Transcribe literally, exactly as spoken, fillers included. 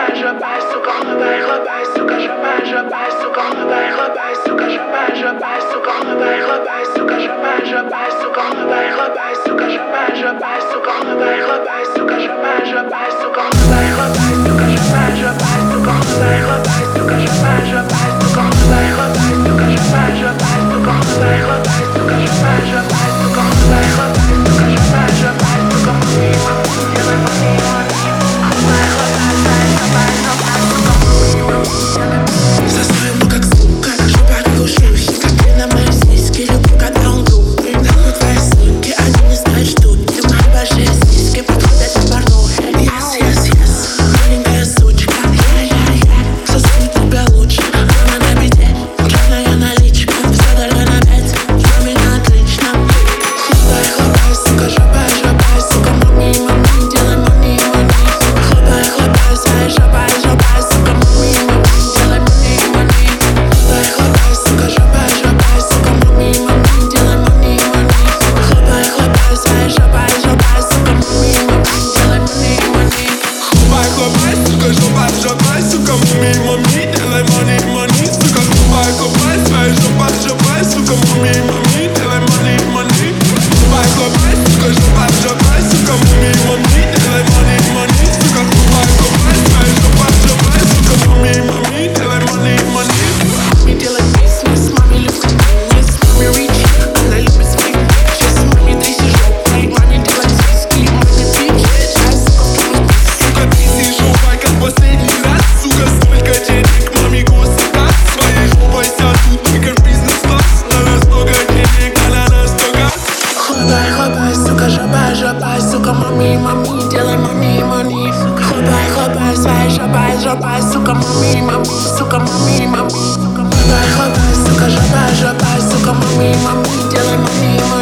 жопай, жопай, сука, хлопай, хлопай, сука, жопай, жопай, сука, хлопай, хлопай, сука, жопай, жопай, сука, хлопай, хлопай, сука, жопай, жопай, сука, хлопай, хлопай, сука, жопай, жопай, сука, хлопай, хлопай, сука, жопай, жопай, сука, хлопай, хлопай, сука, жопай, жопай, сука, хлопай, хлопай, сука, жопай, жопай, сука, хлопай, хлопай, сука, жопай, жопай, сука, хлопай, хлопай, сука, жопай, жопай, сука, хлопай, хлопай, сука, жопай, жопай, сука, мами, мами, делай мами, мами, хлопай, хлопай, жопай, жопай, жопай, сука, мами, мами, делай мами. Застряну как сука, жопа как у шлюхи, как ты на мои сиськи, люблю, когда он глупый. Нахуй твои суки, они не знают штуки, мои большие сиськи подходят из порнухи. Yes, yes, yes, маленькая сучка, я-я-я, сосу тебя лучше, мама на беде, черная наличка, все только на пять, для меня отлично. Хлопай, хлопай, сука, жопай, жопай, сука, мами, мами, делай мами, мами, хлопай, хлопай, своей жопай, жопай, сука, мами, мами, делай мами, мами, хлопай, хлопай, сука, жопай, жопай, сука, мами, мами, делай мами, мами, хлопай, хлопай, своей жопай, жопай, сука, мами, мами, делай мами, мами. Хлопай, хлопай, сука, жопай, жопай, сука, мами, мами, делай мани, мани, сука, хлопай, хлопай, своей жопай, жопай, сука, мами, мами, делай мани, мани, хлопай, хлопай, сука, жопай, жопай, сука, мами, мами, делай мани, мани, сука, хлопай, хлопай, своей жопай, жопай, сука, мами, мами, делай мани, мани. Мами делает бизнес, маме любит фитнес, маме рич, она любит свои bitches, маме тряси жопой, маме делает сиськи, маме пичет, а сука в твоем списке. Сука, тряси жопой, как последний раз, сука, столько денег, маме государь, своей жопой сядут, как бизнес-класс, на нас много денег, а на нас много. Хлопай, хлопай, сука, жопай, жопай, сука, мами, мами, делай мами, мани. Хлопай, хлопай, своей жопай, жопай, сука, мами, мами, сука, мами, мами. Хлопай, хлопай, сука, жопай, жопай, сука, мами, мами, делай мами, мани.